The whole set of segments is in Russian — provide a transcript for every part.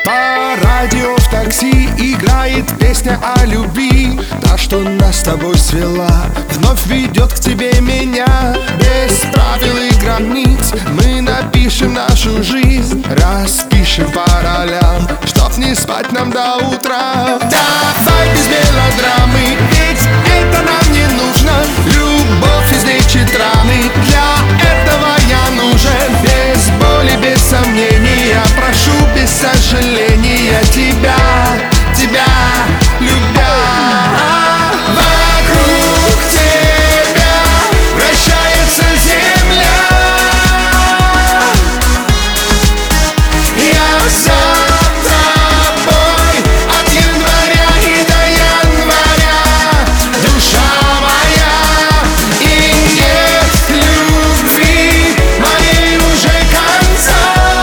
По радио в такси играет песня о любви. Та, что нас с тобой свела, вновь ведет к тебе меня. Без правил и границ мы напишем нашу жизнь, распишем по ролям, чтоб не спать нам до утра. Давай без мелодрамы, ведь это нам не нужно. Любовь излечит раны, для этого я нужен. Без боли, без сомнения, прошу без сожаления тебя, тебя любя. Вокруг тебя вращается земля. Я за тобой от января и до января, душа моя, и нет любви моей уже конца.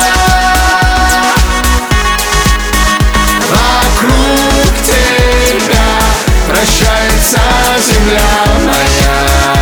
Вокруг тебя вращается земля моя.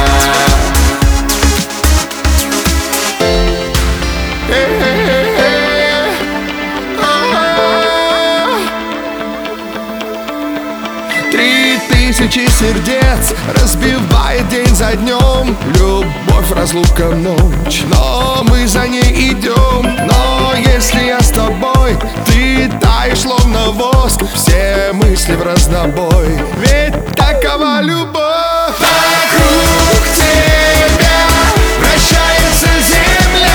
3000 сердец разбивает день за днем. Любовь, разлука, ночь, но мы за ней идем. Но если я с тобой, ты таешь словно воск. Все мысли в разнобой, ведь такова любовь. Вокруг тебя вращается земля.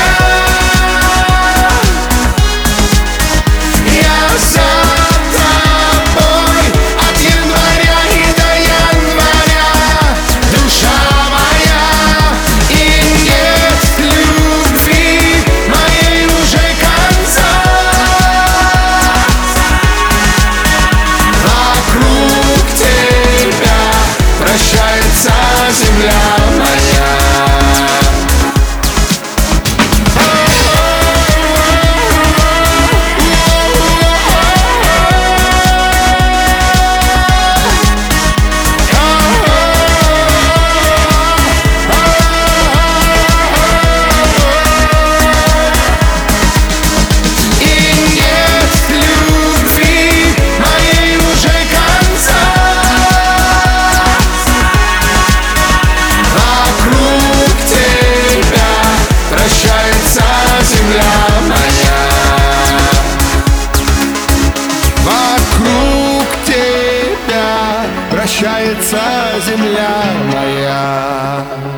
Я за тобой от января и до января, душа моя, и нет любви моей уже конца. Вокруг тебя вращается земля моя. Вращается земля моя.